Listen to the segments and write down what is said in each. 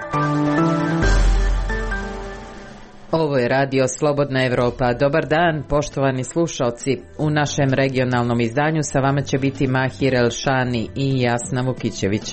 Ovo je radio Slobodna Evropa. Dobar dan, poštovani slušalci. U našem regionalnom izdanju sa vama će biti Mahir Elšani i Jasna Vukićević.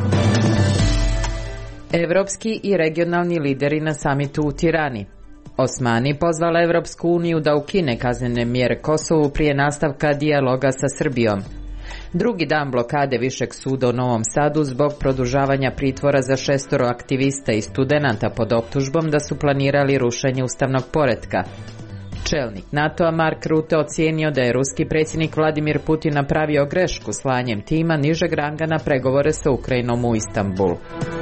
Evropski i regionalni lideri na samitu u Tirani. Osmani pozvala Evropsku uniju da ukine kaznene mjere Kosovu prije nastavka dijaloga sa Srbijom. Drugi dan blokade Višeg suda u Novom Sadu zbog produžavanja pritvora za 6 aktivista i studenata pod optužbom da su planirali rušenje ustavnog poretka. Čelnik NATO-a Mark Rutte ocijenio da je ruski predsjednik Vladimir Putin napravio grešku slanjem tima nižeg ranga na pregovore sa Ukrajinom u Istanbul.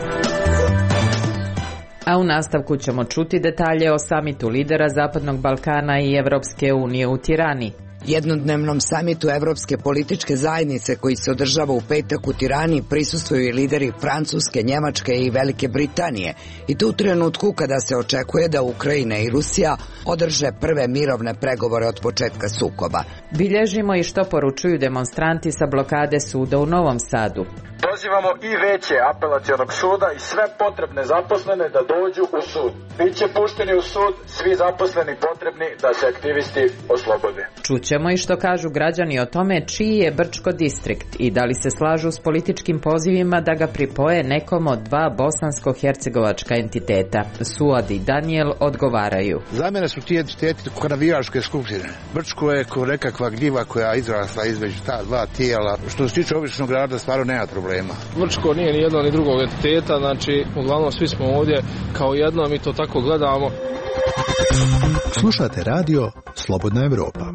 A u nastavku ćemo čuti detalje o samitu lidera Zapadnog Balkana i Evropske unije u Tirani. Jednodnevnom samitu Evropske političke zajednice koji se održava u petak u Tirani prisustvuju i lideri Francuske, Njemačke i Velike Britanije. I to u trenutku kada se očekuje da Ukrajina i Rusija održe prve mirovne pregovore od početka sukoba. Bilježimo i što poručuju demonstranti sa blokade suda u Novom Sadu. Pozivamo i veće apelacionog suda i sve potrebne zaposlene da dođu u sud. Biće pušteni u sud svi zaposleni potrebni da se aktivisti oslobode. Čućemo i što kažu građani o tome čiji je Brčko distrikt i da li se slažu s političkim pozivima da ga pripoje nekom od dva bosansko-hercegovačka entiteta. Suad i Daniel odgovaraju. Za mene su ti entiteti ko navijačke skupštine. Brčko je ko nekakva gljiva koja izrasla između ta dva tijela. Što se tiče običnog grada, stvarno nema problema. Brčko nije ni jedno ni drugog entiteta, znači uglavnom svi smo ovdje kao jedno, mi to tako gledamo. Slušate radio Slobodna Evropa.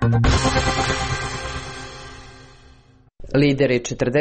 Lideri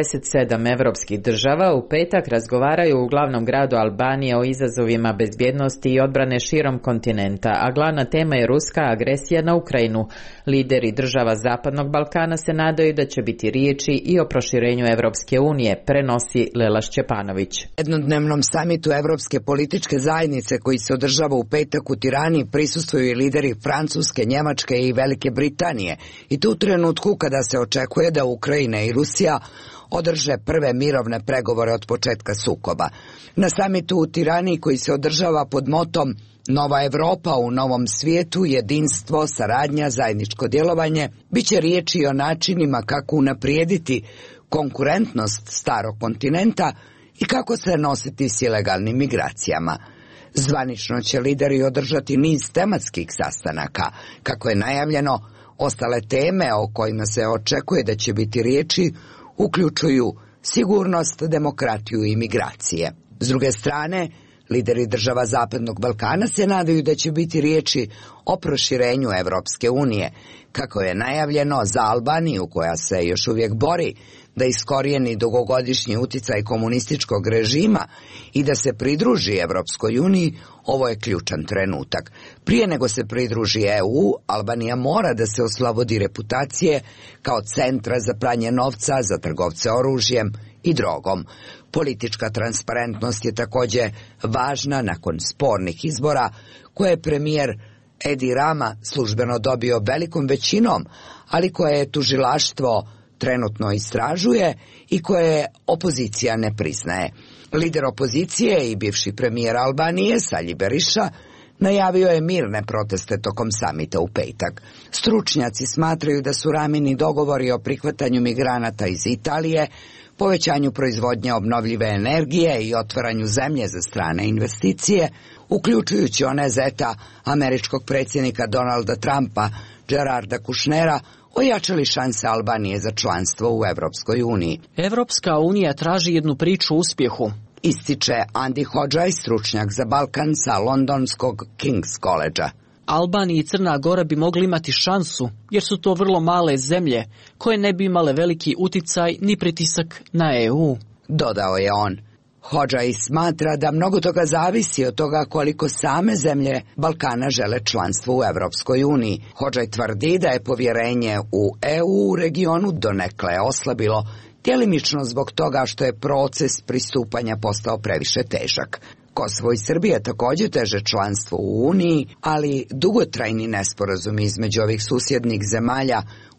47 evropskih država u petak razgovaraju u glavnom gradu Albanije o izazovima bezbjednosti i odbrane širom kontinenta, a glavna tema je ruska agresija na Ukrajinu. Lideri država Zapadnog Balkana se nadaju da će biti riječi i o proširenju Evropske unije, prenosi Lela Šćepanović. Jednodnevnom samitu Evropske političke zajednice koji se održava u petak u Tirani prisustvuju i lideri Francuske, Njemačke i Velike Britanije. I to u trenutku kada se očekuje da Ukrajina i Rusija održe prve mirovne pregovore od početka sukoba. Na samitu u Tirani koji se održava pod motom Nova Evropa u novom svijetu, jedinstvo, saradnja, zajedničko djelovanje, bit će riječi o načinima kako unaprijediti konkurentnost starog kontinenta i kako se nositi s ilegalnim migracijama. Zvanično će lideri održati niz tematskih sastanaka, kako je najavljeno. Ostale teme o kojima se očekuje da će biti riječi uključuju sigurnost, demokratiju i migracije. S druge strane, lideri država Zapadnog Balkana se nadaju da će biti riječi o proširenju Evropske unije, kako je najavljeno za Albaniju, koja se još uvijek bori da iskorijeni dugogodišnji uticaj komunističkog režima i da se pridruži Evropskoj uniji. Ovo je ključan trenutak. Prije nego se pridruži EU, Albanija mora da se oslobodi reputacije kao centra za pranje novca, za trgovce oružjem i drogom. Politička transparentnost je također važna nakon spornih izbora koje je premijer Edi Rama službeno dobio velikom većinom, ali koje je tužilaštvo trenutno istražuje i koje opozicija ne priznaje. Lider opozicije i bivši premijer Albanije, Sali Berisha, najavio je mirne proteste tokom samita u petak. Stručnjaci smatraju da su Ramini dogovori o prihvatanju migranata iz Italije, povećanju proizvodnje obnovljive energije i otvaranju zemlje za strane investicije, uključujući one zeta američkog predsjednika Donalda Trumpa, Gerarda Kushnera, ojačali šanse Albanije za članstvo u Evropskoj uniji. Evropska unija traži jednu priču o uspjehu. Ističe Andi Hodžaj, stručnjak za Balkan sa londonskog King's College-a. Albanija i Crna Gora bi mogli imati šansu, jer su to vrlo male zemlje, koje ne bi imale veliki uticaj ni pritisak na EU. Dodao je on. Hodžaj smatra da mnogo toga zavisi od toga koliko same zemlje Balkana žele članstvo u Evropskoj uniji. Hodžaj tvrdi da je povjerenje u EU u regionu donekle oslabilo, djelimično zbog toga što je proces pristupanja postao previše težak. Kosovo i Srbija također teže članstvo u Uniji, ali dugotrajni nesporazumi između ovih susjednih zemalja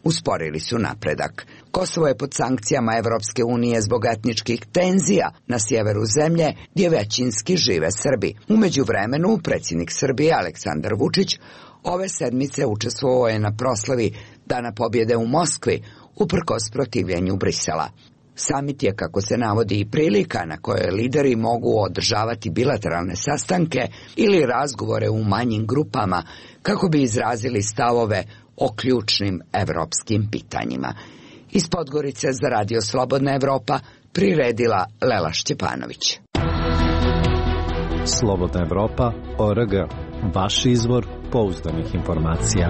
usporili su napredak. Kosovo je pod sankcijama Evropske unije zbog etničkih tenzija na sjeveru zemlje gdje većinski žive Srbi. U međuvremenu predsjednik Srbije Aleksandar Vučić ove sedmice učestvovao je na proslavi Dana pobjede u Moskvi uprkos protivljenju Brisela. Samit je, kako se navodi, i prilika na kojoj lideri mogu održavati bilateralne sastanke ili razgovore u manjim grupama kako bi izrazili stavove o ključnim evropskim pitanjima. Iz Podgorice za Radio Slobodna Evropa priredila Lela Šćepanović. Slobodna Evropa.org, vaš izvor pouzdanih informacija.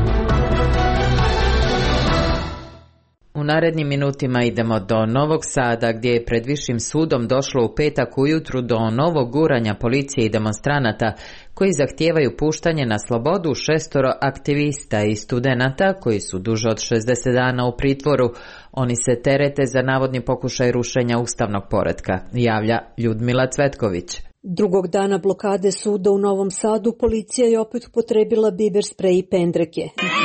U narednim minutima idemo do Novog Sada, gdje je pred Višim sudom došlo u petak ujutru do novog guranja policije i demonstranata koji zahtijevaju puštanje na slobodu 6 aktivista i studenata koji su duže od 60 dana u pritvoru. Oni se terete za navodni pokušaj rušenja ustavnog poretka, javlja Ljudmila Cvetković. Drugog dana blokade suda u Novom Sadu policija je opet upotrebila biber sprej i pendreke.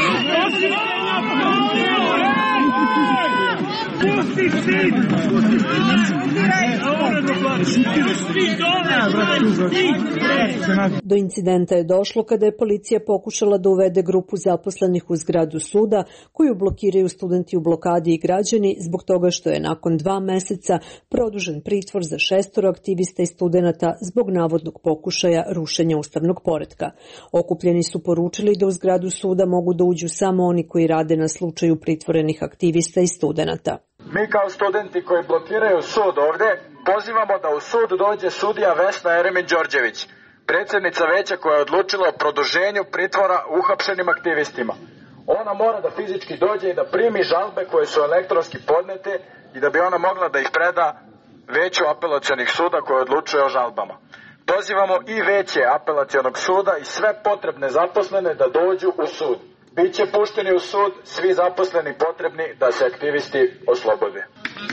Do incidenta je došlo kada je policija pokušala da uvede grupu zaposlenih u zgradu suda koju blokiraju studenti u blokadi i građani zbog toga što je nakon 2 meseca produžen pritvor za 6 aktivista i studenata zbog navodnog pokušaja rušenja ustavnog poretka. Okupljeni su poručili da u zgradu suda mogu da uđu samo oni koji rade na slučaju pritvorenih aktivista i studenata. Mi kao studenti koji blokiraju sud ovde pozivamo da u sud dođe sudija Vesna Eremić-Đorđević, predsjednica veća koja je odlučila o produženju pritvora uhapšenim aktivistima. Ona mora da fizički dođe i da primi žalbe koje su elektronski podnete i da bi ona mogla da ih preda veću apelacionih suda koje odlučuje o žalbama. Pozivamo i veće apelacionog suda i sve potrebne zaposlene da dođu u sud. Biće pušteni u sud svi zaposleni potrebni da se aktivisti oslobode.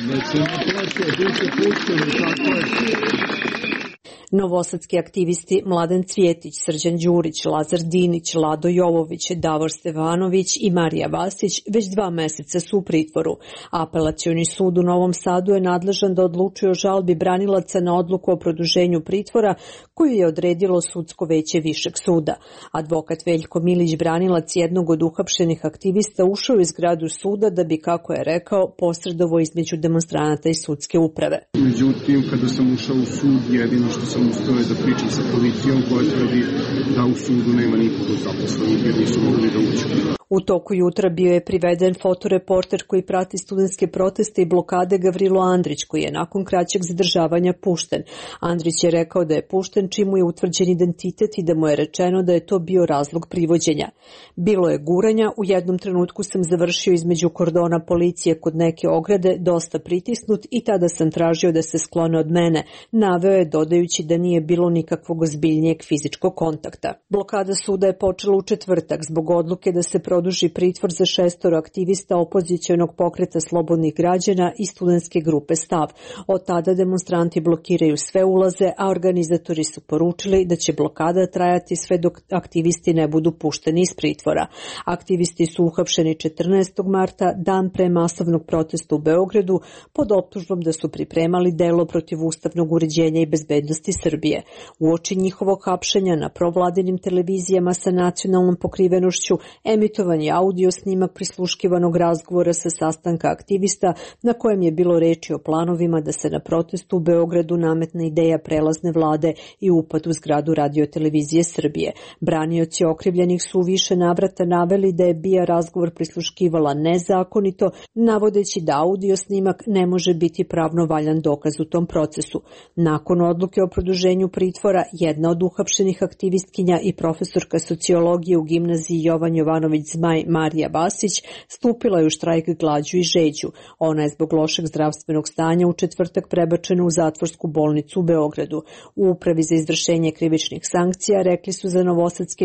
Novosadski aktivisti Mladen Cvjetić, Srđan Đurić, Lazar Dinić, Lado Jovović, Davor Stevanović i Marija Vasić već 2 meseca su u pritvoru. Apelacioni sud u Novom Sadu je nadležan da odlučuje o žalbi branilaca na odluku o produženju pritvora koju je odredilo sudsko veće Višeg suda. Advokat Veljko Milić, branilac jednog od uhapšenih aktivista, ušao u zgradu suda da bi, kako je rekao, posredovao između demonstranata i sudske uprave. Međutim, kada sam ušao u sud, jedino što sam uspio da pričam sa policijom koja tvrdi da u sudu nema nikog zaposlenih jer nisu mogli da uđu. U toku jutra bio je priveden fotoreporter koji prati studentske proteste i blokade Gavrilo Andrić, koji je nakon kraćeg zadržavanja pušten. Andrić je rekao da je pušten čim mu je utvrđen identitet i da mu je rečeno da je to bio razlog privođenja. Bilo je guranja, u jednom trenutku sam završio između kordona policije kod neke ograde, dosta pritisnut i tada sam tražio da se sklone od mene, naveo je dodajući da nije bilo nikakvog ozbiljnijeg fizičkog kontakta. Blokada suda je počela u četvrtak zbog odluke da se produži pritvor za 6 aktivista opozicionog pokreta slobodnih građana i studentske grupe Stav. Od tada demonstranti blokiraju sve ulaze, a organizatori su poručili da će blokada trajati sve dok aktivisti ne budu pušteni iz pritvora. Aktivisti su uhapšeni 14. marta, dan pre masovnog protesta u Beogradu, pod optužbom da su pripremali delo protiv ustavnog uređenja i bezbednosti Srbije. Uoči njihovog hapšenja na provladinim televizijama sa nacionalnom pokrivenošću emitovan je audio snimak prisluškivanog razgovora sa sastanka aktivista na kojem je bilo reči o planovima da se na protestu u Beogradu nametne ideja prelazne vlade i upad u zgradu Radio-televizije Srbije. Branioci okrivljenih su u više navrata naveli da je BIA razgovor prisluškivala nezakonito, navodeći da audio snimak ne može biti pravno valjan dokaz u tom procesu. Nakon odluke o produženju pritvora, jedna od uhapšenih aktivistkinja i profesorka sociologije u gimnaziji Jovan Jovanović Zmaj, Marija Vasić, stupila je u štrajk glađu i žeđu. Ona je zbog lošeg zdravstvenog stanja u četvrtak prebačena u zatvorsku bolnicu u Beogradu. U Upravi za izvršenje krivičnih sankcija rekli su za Novosadski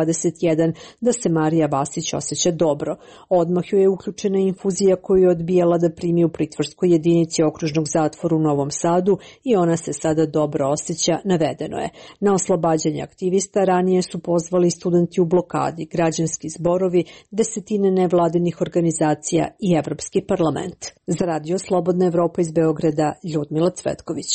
021 da se Marija Vasić osjeća dobro. Odmah joj je uključena infuzija koju je odbijala da primi u pritvorskoj jedinici okružnog zatvora u Novom Sadu i ona se sada dobro osjeća, navedeno je. Na oslobađanje aktivista ranije su pozvali studenti u blokadi, građanski zborovi, gradovi, desetine nevladinih organizacija i Evropski parlament. Za radio Slobodna Evropa iz Beograda, Ljudmila Cvetković.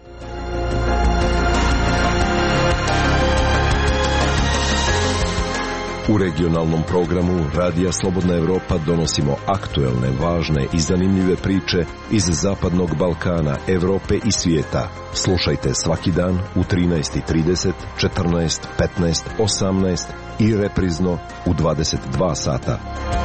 U regionalnom programu Radija Slobodna Evropa donosimo aktuelne, važne i zanimljive priče iz Zapadnog Balkana, Evrope i svijeta. Slušajte svaki dan u 13:30, 14, 15, 18 i reprizno u 22 sata.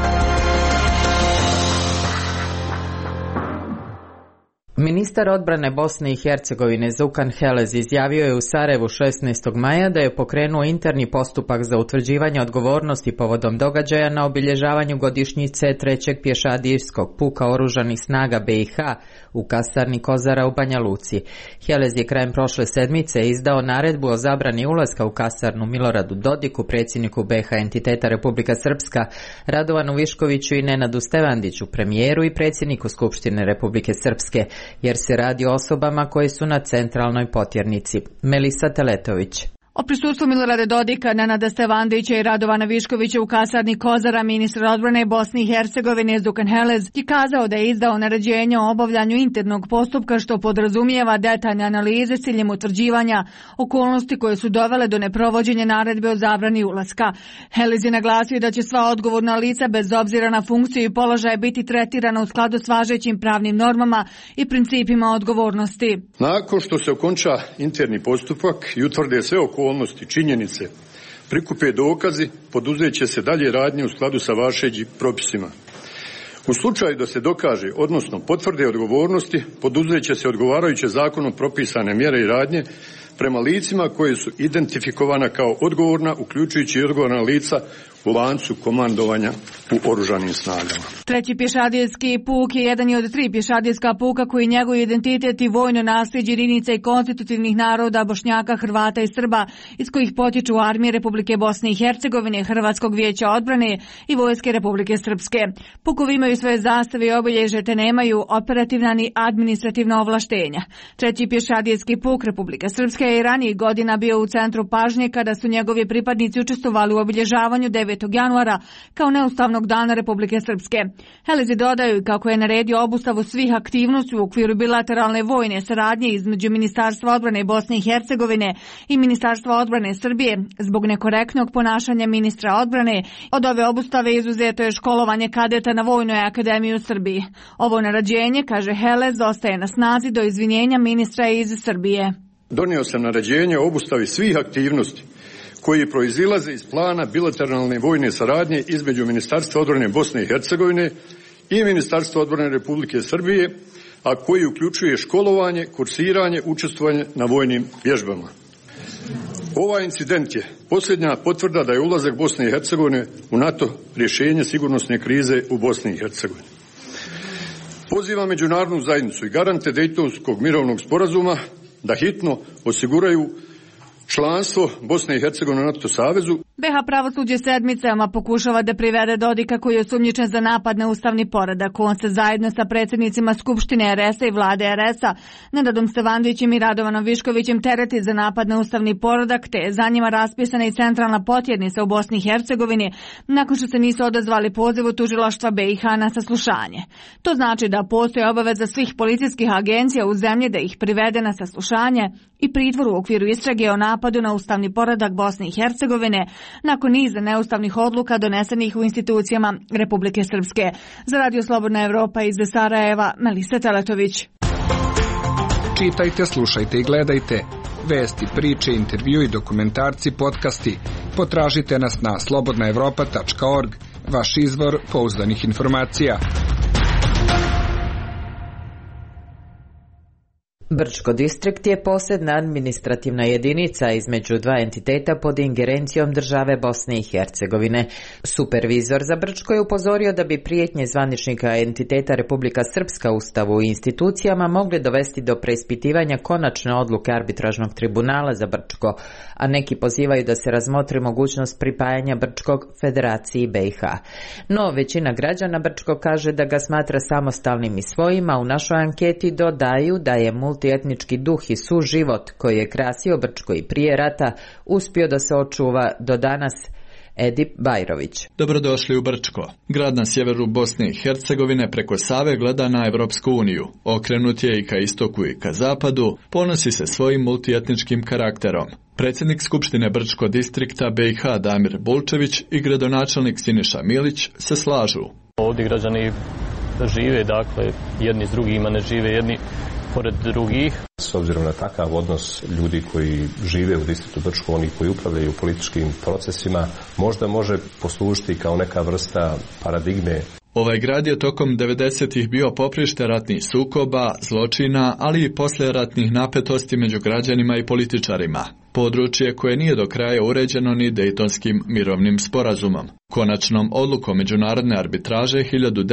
Ministar odbrane Bosne i Hercegovine Zukan Helez izjavio je u Sarajevu 16. maja da je pokrenuo interni postupak za utvrđivanje odgovornosti povodom događaja na obilježavanju godišnjice 3. pješadijskog puka oružanih snaga BiH u kasarni Kozara u Banja Luci. Helez je krajem prošle sedmice izdao naredbu o zabrani ulaska u kasarnu Miloradu Dodiku, predsjedniku BiH entiteta Republika Srpska, Radovanu Viškoviću i Nenadu Stevandiću, premijeru i predsjedniku Skupštine Republike Srpske, jer se radi o osobama koje su na centralnoj potjernici. Melisa Teletović. O prisustvu Milorada Dodika, Nenada Stevandića i Radovana Viškovića u kasarni Kozara ministar odbrane Bosne i Hercegovine Zukan Helez je kazao da je izdao naređenje o obavljanju internog postupka što podrazumijeva detaljne analize s ciljem utvrđivanja okolnosti koje su dovele do neprovođenja naredbe o zabrani ulaska. Helez je naglasio da će sva odgovorna lica bez obzira na funkciju i položaje biti tretirana u skladu s važećim pravnim normama i principima odgovornosti. Nakon što se okonča interni postupak i utvrde sve okolnosti, činjenice, prikupe dokazi, poduzet će se dalje radnje u skladu sa važećim propisima. U slučaju da se dokaže, odnosno potvrde odgovornosti, poduzet će se odgovarajuće zakonom propisane mjere i radnje prema licima koje su identifikovana kao odgovorna, uključujući i odgovorna lica u lancu komandovanja u oružanim snagama. Treći pješadijski puk je jedan od 3 pješadijska puka koji njeguju identitet i vojno nasljeđe jedinica i konstitutivnih naroda Bošnjaka, Hrvata i Srba, iz kojih potiču armije Republike Bosne i Hercegovine, Hrvatskog vijeća odbrane i Vojske Republike Srpske. Pukovi imaju svoje zastave i obilježje te nemaju operativna ni administrativna ovlaštenja. Treći pješadijski puk Republike Srpske je i ranijih godina bio u centru pažnje kada su njegovi pripadnici učestvovali u obilježavanju 9. januara kao neustavnog dana Republike Srpske. Helezi dodaju kako je naredio obustavu svih aktivnosti u okviru bilateralne vojne saradnje između Ministarstva odbrane Bosne i Hercegovine i Ministarstva odbrane Srbije zbog nekorektnog ponašanja ministra odbrane. Od ove obustave izuzeto je školovanje kadeta na Vojnoj akademiji u Srbiji. Ovo naređenje, kaže Helez, ostaje na snazi do izvinjenja ministra iz Srbije. Donio sam naređenje o obustavi svih aktivnosti koji proizilaze iz plana bilateralne vojne saradnje između Ministarstva odbrane Bosne i Hercegovine i Ministarstva odbrane Republike Srbije, a koji uključuje školovanje, kursiranje, učestvovanje na vojnim vježbama. Ovaj incident je posljednja potvrda da je ulazak Bosne i Hercegovine u NATO rješenje sigurnosne krize u Bosni i Hercegovini. Pozivam međunarodnu zajednicu i garante Dejtonskog mirovnog sporazuma da hitno osiguraju članstvo Bosne i Hercegovine u NATO savezu. BiH pravosuđe sedmicama pokušava da privede Dodika koji je osumnjičen za napad na ustavni poredak. On se zajedno sa predsjednicima Skupštine RS-a i vlade RS-a, Nenadom Stevandićem i Radovanom Viškovićem tereti za napad na ustavni poredak, te je za njima raspisana i centralna potjernica u Bosni i Hercegovini nakon što se nisu odazvali pozivu tužilaštva BiH na saslušanje. To znači da postoji obaveza svih policijskih agencija u zemlji da ih privede na saslušanje i pritvor u okviru istrage o napadu na ustavni poredak Bosne i Hercegovine nakon niza neustavnih odluka donesenih u institucijama Republike Srpske. Za Radio Slobodna Evropa iz Sarajeva, Melisa Teletović. Čitajte, slušajte i gledajte vesti, priče, intervju i dokumentarci, podcasti. Potražite nas na slobodnaevropa.org, vaš izvor pouzdanih informacija. Brčko distrikt je posebna administrativna jedinica između dva entiteta pod ingerencijom države Bosne i Hercegovine. Supervizor za Brčko je upozorio da bi prijetnje zvaničnika entiteta Republika Srpska Ustavu i institucijama mogli dovesti do preispitivanja konačne odluke arbitražnog tribunala za Brčko, a neki pozivaju da se razmotri mogućnost pripajanja Brčkog Federaciji BiH. No, većina građana Brčko kaže da ga smatra samostalnim i svojim, a u našoj anketi dodaju da je multietnički duh i suživot koji je krasio Brčko i prije rata uspio da se očuva do danas. Edip Bajrović. Dobrodošli u Brčko. Grad na sjeveru Bosne i Hercegovine preko Save gleda na Evropsku uniju. Okrenut je i ka istoku i ka zapadu, ponosi se svojim multietničkim karakterom. Predsjednik Skupštine Brčko distrikta BiH Damir Bulčević i gradonačelnik Siniša Milić se slažu. Ovdje građani žive, dakle, jedni s drugima, ne žive jedni pored drugih. S obzirom na takav odnos ljudi koji žive u distriktu Brčko, oni koji upravljaju političkim procesima, možda može poslužiti kao neka vrsta paradigme. Ovaj grad je tokom 90-ih bio poprište ratnih sukoba, zločina, ali i poslijeratnih napetosti među građanima i političarima. Područje koje nije do kraja uređeno ni Dejtonskim mirovnim sporazumom. Konačnom odlukom međunarodne arbitraže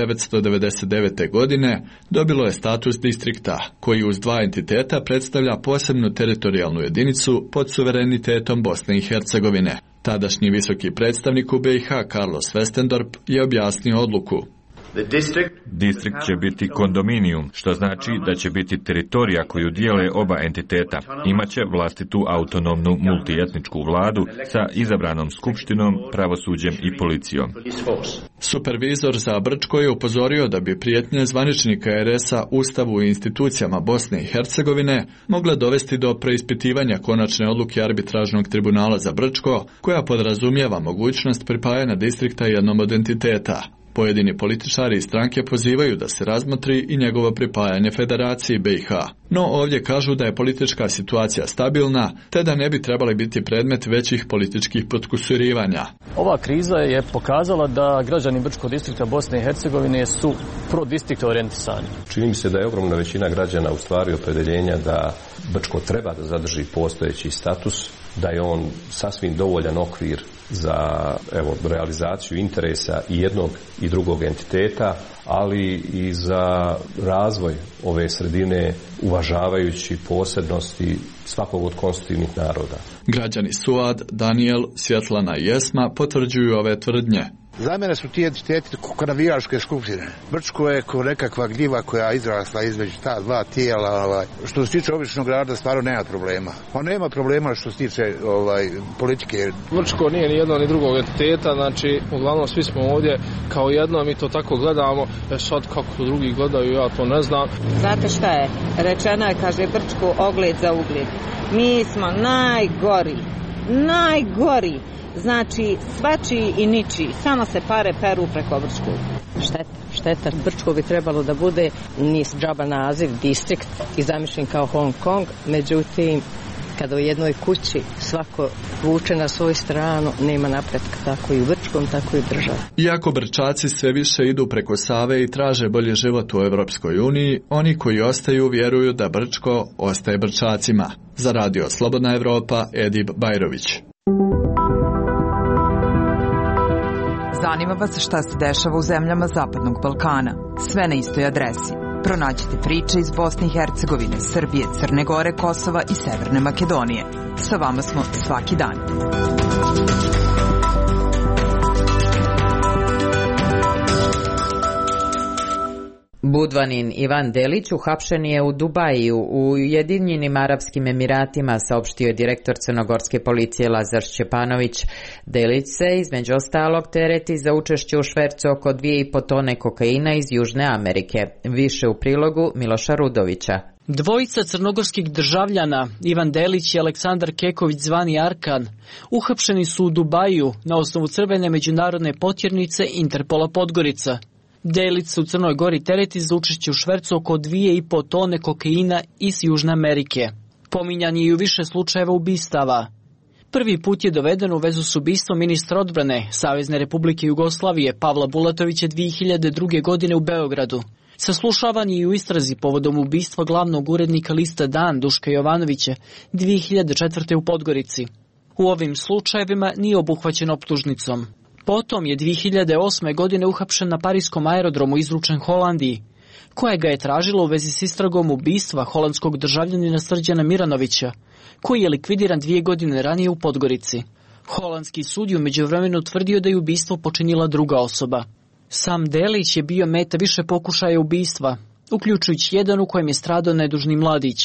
1999. godine dobilo je status distrikta, koji uz dva entiteta predstavlja posebnu teritorijalnu jedinicu pod suverenitetom Bosne i Hercegovine. Tadašnji visoki predstavnik u BiH Carlos Westendorp je objasnio odluku. Distrikt će biti kondominijum, što znači da će biti teritorija koju dijele oba entiteta. Imaće vlastitu autonomnu multietničku vladu sa izabranom skupštinom, pravosuđem i policijom. Supervizor za Brčko je upozorio da bi prijetnje zvaničnika RS-a Ustavu i institucijama Bosne i Hercegovine mogle dovesti do preispitivanja konačne odluke arbitražnog tribunala za Brčko, koja podrazumijeva mogućnost pripajanja distrikta jednom od entiteta. Pojedini političari i stranke pozivaju da se razmotri i njegovo pripajanje Federaciji BiH. No ovdje kažu da je politička situacija stabilna, te da ne bi trebali biti predmet većih političkih potkusurivanja. Ova kriza je pokazala da građani Brčkog distrikta Bosne i Hercegovine su pro-distrikt orijentisani. Čini mi se da je ogromna većina građana u stvari opredeljenja da Brčko treba da zadrži postojeći status, da je on sasvim dovoljan okvir za realizaciju interesa i jednog i drugog entiteta, ali i za razvoj ove sredine uvažavajući posebnosti svakog od konstitutivnih naroda. Građani Suad, Daniel, Svjetlana i Esma potvrđuju ove tvrdnje. Za mene su ti entiteti ko navijačke skupštine. Brčko je ko nekakva gljiva koja izrasla između ta dva tijela. Što se tiče običnog grada, stvarno nema problema. On nema problema što se tiče politike. Brčko nije ni jedno ni drugog entiteta, znači uglavnom svi smo ovdje kao jedno, mi to tako gledamo. Sad kako drugi gledaju, ja to ne znam. Znate šta je? Rečeno je, kaže Brčko, ogled za ugled. Mi smo najgori. Znači, svačiji i ničiji, samo se pare peru preko Brčkog. Šteta, Brčko bi trebalo da bude nis džaba naziv, distrikt i zamišljen kao Hong Kong, međutim, kada u jednoj kući svako vuče na svoju stranu, nema napretka, tako i u Brčkom, tako i u državi. Iako Brčaci sve više idu preko Save i traže bolji život u Evropskoj uniji, oni koji ostaju vjeruju da Brčko ostaje Brčacima. Za radio Slobodna Evropa, Edip Bajrović. Zanima vas šta se dešava u zemljama Zapadnog Balkana. Sve na istoj adresi. Pronađite priče iz Bosne i Hercegovine, Srbije, Crne Gore, Kosova i Severne Makedonije. Sa vama smo svaki dan. Budvanin Ivan Delić uhapšen je u Dubaju u Ujedinjenim Arapskim Emiratima, saopštio je direktor crnogorske policije Lazar Šćepanović. Delić se između ostalog tereti za učešće u švercu oko 2,5 tone kokaina iz Južne Amerike. Više u prilogu Miloša Rudovića. Dvojica crnogorskih državljana, Ivan Delić i Aleksandar Keković zvani Arkan, uhapšeni su u Dubaju na osnovu crvene međunarodne potjernice Interpola Podgorica. Delić se u Crnoj Gori tereti za učešće u švercu oko 2,5 tone kokaina iz Južne Amerike. Pominjan je i u više slučajeva ubistava. Prvi put je doveden u vezu s ubistvom ministra odbrane Savezne Republike Jugoslavije Pavla Bulatovića 2002. godine u Beogradu. Saslušavan je i u istrazi povodom ubistva glavnog urednika lista Dan Duška Jovanovića 2004. u Podgorici. U ovim slučajevima nije obuhvaćen optužnicom. Potom je 2008. godine uhapšen na parijskom aerodromu izručen Holandiji, koja ga je tražila u vezi s istragom ubistva holandskog državljanina Srđana Miranovića, koji je likvidiran 2 godine ranije u Podgorici. Holandski sud je u međuvremenu tvrdio da je ubistvo počinila druga osoba. Sam Delić je bio meta više pokušaja ubistva, uključujući jedan u kojem je stradao nedužni mladić.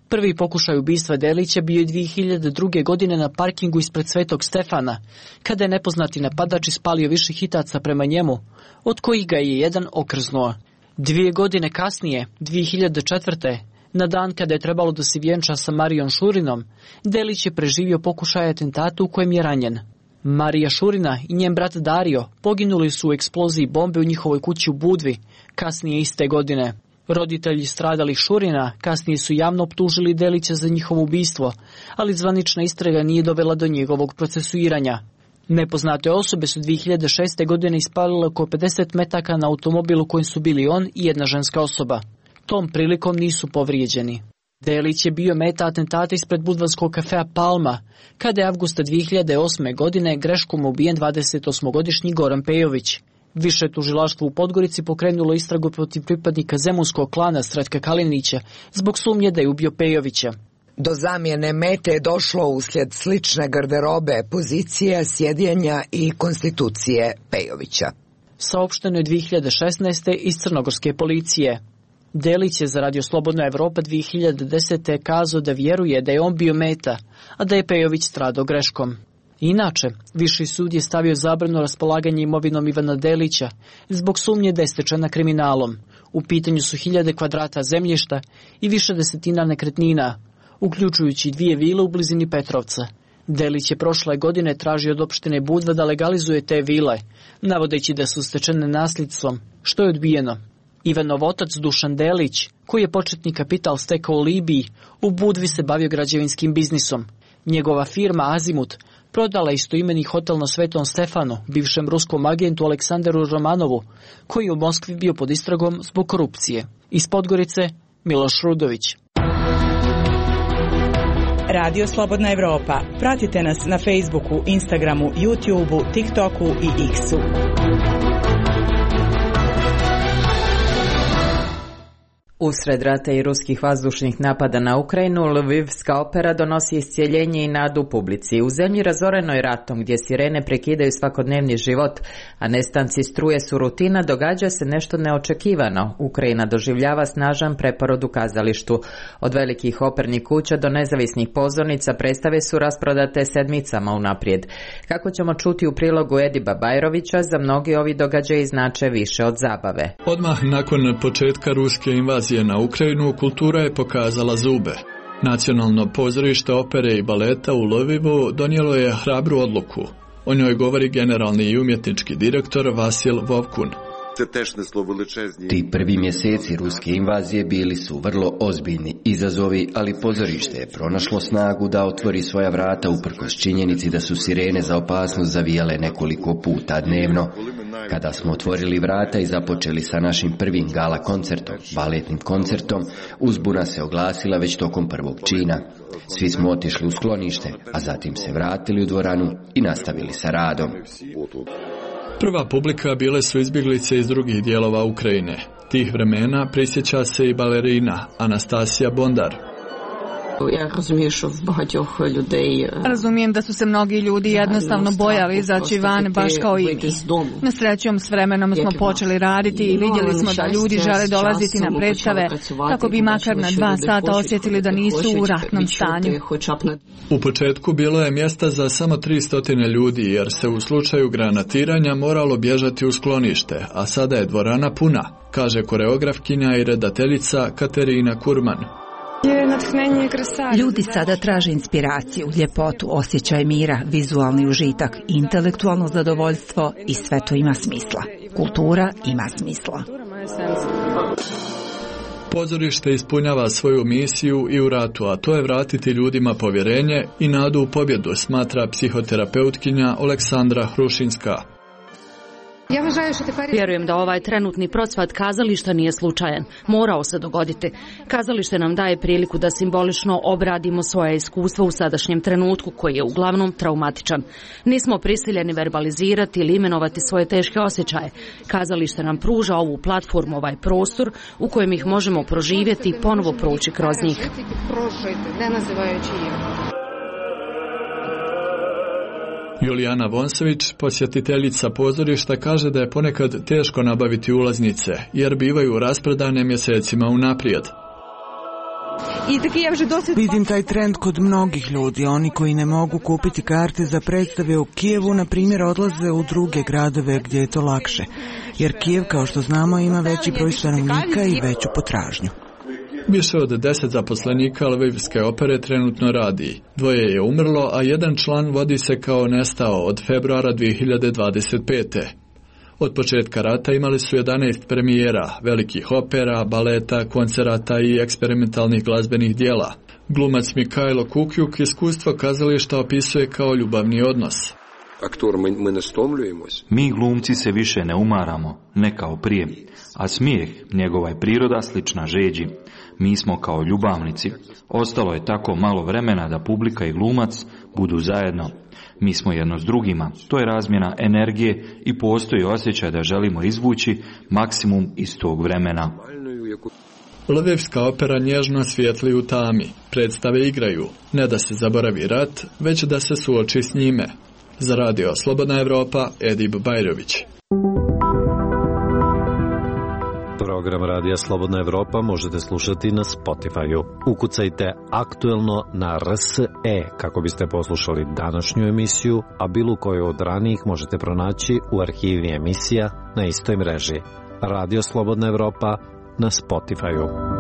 Prvi pokušaj ubistva Delića bio je 2002. godine na parkingu ispred Svetog Stefana, kada je nepoznati napadač ispalio više hitaca prema njemu, od kojih ga je jedan okrznuo. 2 godine kasnije, 2004. na dan kada je trebalo da se vjenča sa Marijom Šurinom, Delić je preživio pokušaj atentata u kojem je ranjen. Marija Šurina i njen brat Dario poginuli su u eksploziji bombe u njihovoj kući u Budvi, kasnije iste godine. Roditelji stradalih Šurina kasnije su javno optužili Delića za njihovo ubistvo, ali zvanična istraga nije dovela do njegovog procesuiranja. Nepoznate osobe su 2006. godine ispalile oko 50 metaka na automobilu kojim su bili on i jedna ženska osoba. Tom prilikom nisu povrijeđeni. Delić je bio meta atentata ispred budvanskog kafea Palma, kada je avgusta 2008. godine greškom ubijen 28-godišnji Goran Pejović. Više tužilaštvo u Podgorici pokrenulo istragu protiv pripadnika zemunskog klana Stratka Kalinića zbog sumnje da je ubio Pejovića. Do zamjene mete je došlo uslijed slične garderobe, pozicije, sjedjenja i konstitucije Pejovića. Saopšteno je 2016. iz crnogorske policije. Delić je za Radio Slobodna Evropa 2010. kazao da vjeruje da je on bio meta, a da je Pejović stradao greškom. Inače, Viši sud je stavio zabranu raspolaganja imovinom Ivana Delića zbog sumnje da je stečena kriminalom. U pitanju su 1000 kvadrata zemljišta i više desetina nekretnina, uključujući 2 vile u blizini Petrovca. Delić je prošle godine tražio od opštine Budva da legalizuje te vile, navodeći da su stečene nasljedstvom, što je odbijeno. Ivanov otac Dušan Delić, koji je početni kapital stekao u Libiji, u Budvi se bavio građevinskim biznisom. Njegova firma Azimut prodala istoimeni hotel na Svetom Stefanu, bivšem ruskom agentu Aleksanderu Romanovu, koji je u Moskvi bio pod istragom zbog korupcije. Iz Podgorice, Miloš Rudović. Radio Slobodna Evropa. Pratite nas na Facebooku, Instagramu, YouTubeu, TikToku i X-u. Usred rata i ruskih vazdušnih napada na Ukrajinu, Lvivska opera donosi iscijeljenje i nadu publici. U zemlji razorenoj ratom, gdje sirene prekidaju svakodnevni život, a nestanci struje su rutina, događa se nešto neočekivano. Ukrajina doživljava snažan preporod u kazalištu. Od velikih opernih kuća do nezavisnih pozornica predstave su rasprodate sedmicama unaprijed. Kako ćemo čuti u prilogu Ediba Bajrovića, za mnogi ovi događaji znače više od zabave. Odmah nakon početka ruske invazije na Ukrajinu, kultura je pokazala zube. Nacionalno pozorište opere i baleta u Lvivu donijelo je hrabru odluku. O njoj govori generalni i umjetnički direktor Vasil Vovkun. Ti prvi mjeseci ruske invazije bili su vrlo ozbiljni izazovi, ali pozorište je pronašlo snagu da otvori svoja vrata uprkos činjenici da su sirene za opasnost zavijale nekoliko puta dnevno. Kada smo otvorili vrata i započeli sa našim prvim gala koncertom, baletnim koncertom, uzbuna se oglasila već tokom prvog čina. Svi smo otišli u sklonište, a zatim se vratili u dvoranu i nastavili sa radom. Prva publika bile su izbjeglice iz drugih dijelova Ukrajine. Tih vremena prisjeća se i balerina Anastasija Bondar. Razumijem da su se mnogi ljudi jednostavno bojali izaći van, baš kao i mi. Na srećom, s vremenom smo počeli raditi i vidjeli smo da ljudi žele dolaziti na predstave kako bi makar na 2 sata osjetili da nisu u ratnom stanju. U početku bilo je mjesta za samo 300 ljudi jer se u slučaju granatiranja moralo bježati u sklonište, a sada je dvorana puna, kaže koreografkinja i redateljica Katerina Kurman. Ljudi sada traže inspiraciju, ljepotu, osjećaj mira, vizualni užitak, intelektualno zadovoljstvo i sve to ima smisla. Kultura ima smisla. Pozorište ispunjava svoju misiju i u ratu, a to je vratiti ljudima povjerenje i nadu u pobjedu, smatra psihoterapeutkinja Aleksandra Hrušinska. Vjerujem da ovaj trenutni procvat kazališta nije slučajan. Morao se dogoditi. Kazalište nam daje priliku da simbolično obradimo svoje iskustvo u sadašnjem trenutku koji je uglavnom traumatičan. Nismo prisiljeni verbalizirati ili imenovati svoje teške osjećaje. Kazalište nam pruža ovu platformu, ovaj prostor u kojem ih možemo proživjeti i ponovo proći kroz njih. Julijana Vonsović, posjetiteljica pozorišta, kaže da je ponekad teško nabaviti ulaznice, jer bivaju rasprodane mjesecima unaprijed. Vidim taj trend kod mnogih ljudi. Oni koji ne mogu kupiti karte za predstave u Kijevu, na primjer, odlaze u druge gradove gdje je to lakše. Jer Kijev, kao što znamo, ima veći broj stanovnika i veću potražnju. Više od 10 zaposlenika Lvivske opere trenutno radi. 2 je umrlo, a 1 član vodi se kao nestao od februara 2025. Od početka rata imali su 11 premijera, velikih opera, baleta, koncerata i eksperimentalnih glazbenih dijela. Glumac Mikajlo Kukjuk iskustvo kazališta opisuje kao ljubavni odnos. Mi glumci se više ne umaramo, ne kao prije, a smijeh, njegova je priroda slična žeđi. Mi smo kao ljubavnici. Ostalo je tako malo vremena da publika i glumac budu zajedno. Mi smo jedno s drugima. To je razmjena energije i postoji osjećaj da želimo izvući maksimum iz tog vremena. Lvivska opera nježno svijetli u tami. Predstave igraju, ne da se zaboravi rat, već da se suoči s njime. Za radio Slobodna Evropa, Edip Bajrović. Program Radija Slobodna Evropa možete slušati na Spotify-u. Ukucajte aktuelno na RSE kako biste poslušali današnju emisiju, a bilo koju od ranijih možete pronaći u arhivi emisija na istoj mreži. Radio Slobodna Evropa na Spotify-u.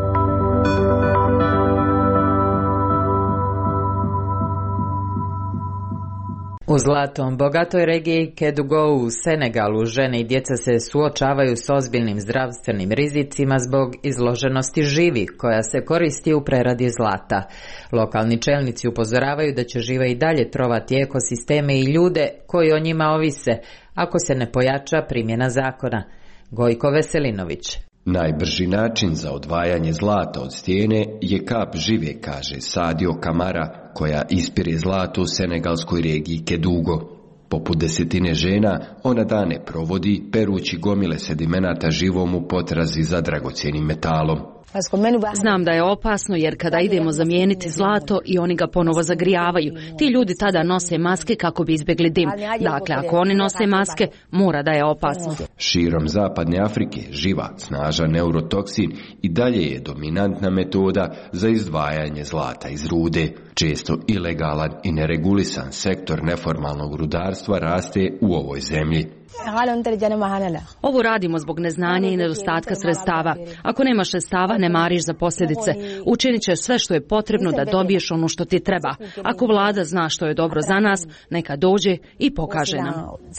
U zlatom bogatoj regiji Kedugo u Senegalu žene i djeca se suočavaju s ozbiljnim zdravstvenim rizicima zbog izloženosti živi koja se koristi u preradi zlata. Lokalni čelnici upozoravaju da će živa i dalje trovati ekosisteme i ljude koji o njima ovise ako se ne pojača primjena zakona. Gojko Veselinović. Najbrži način za odvajanje zlata od stijene je kap žive, kaže Sadio Kamara, koja ispire zlato u senegalskoj regiji Kedugo. Poput desetine žena, ona dane provodi perući gomile sedimenata živom u potrazi za dragocjenim metalom. Znam da je opasno jer kada idemo zamijeniti zlato i oni ga ponovo zagrijavaju, ti ljudi tada nose maske kako bi izbjegli dim. Dakle, ako oni nose maske, mora da je opasno. Širom zapadne Afrike živa, snažan neurotoksin i dalje je dominantna metoda za izdvajanje zlata iz rude. Često ilegalan i neregulisan sektor neformalnog rudarstva raste u ovoj zemlji. Ovo radimo zbog neznanja i nedostatka sredstava. Ako nemaš sredstava, ne mariš za posljedice. Učinit ćeš sve što je potrebno da dobiješ ono što ti treba. Ako vlada zna što je dobro za nas, neka dođe i pokaže nam.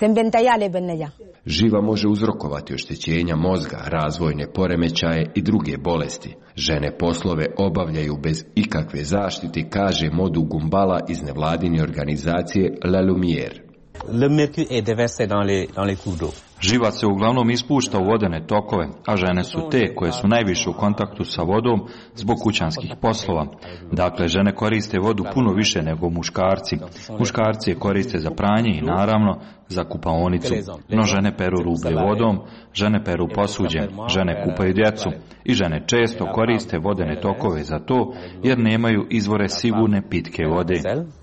Živa može uzrokovati oštećenja mozga, razvojne poremećaje i druge bolesti. Žene poslove obavljaju bez ikakve zaštite, kaže Modu Gumbala iz nevladine organizacije La Lumière. Živa se uglavnom ispušta u vodene tokove, a žene su te koje su najviše u kontaktu sa vodom zbog kućanskih poslova. Dakle, žene koriste vodu puno više nego muškarci. Muškarci je koriste za pranje i naravno za kupaonicu. No žene peru rublje vodom, žene peru posuđe, žene kupaju djecu i žene često koriste vodene tokove za to jer nemaju izvore sigurne pitke vode.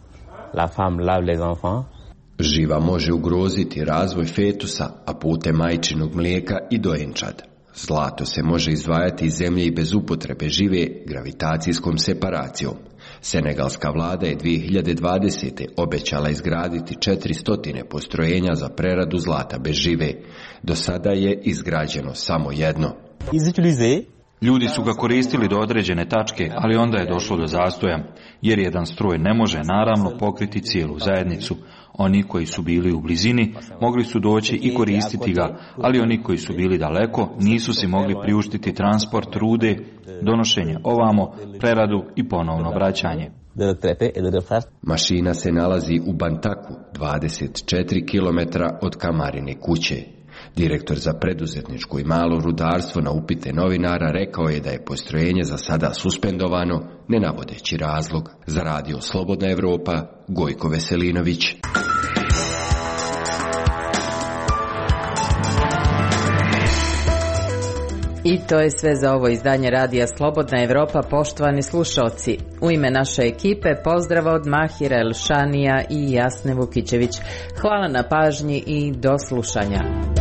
Živa može ugroziti razvoj fetusa, a putem majčinog mlijeka i dojenčad. Zlato se može izdvajati iz zemlje i bez upotrebe žive gravitacijskom separacijom. Senegalska vlada je 2020. obećala izgraditi 400 postrojenja za preradu zlata bez žive. Do sada je izgrađeno samo jedno. Ljudi su ga koristili do određene tačke, ali onda je došlo do zastoja, jer jedan stroj ne može naravno pokriti cijelu zajednicu. Oni koji su bili u blizini mogli su doći i koristiti ga, ali oni koji su bili daleko nisu si mogli priuštiti transport rude, donošenje ovamo, preradu i ponovno vraćanje. Mašina se nalazi u Bantaku, 24 km od Kamarine kuće. Direktor za preduzetničko i malo rudarstvo na upite novinara rekao je da je postrojenje za sada suspendovano, ne navodeći razlog. Za radio Slobodna Evropa, Gojko Veselinović. I to je sve za ovo izdanje radija Slobodna Evropa, poštovani slušalci. U ime naše ekipe pozdrav od Mahira Elšanija i Jasne Vukićević. Hvala na pažnji i do slušanja.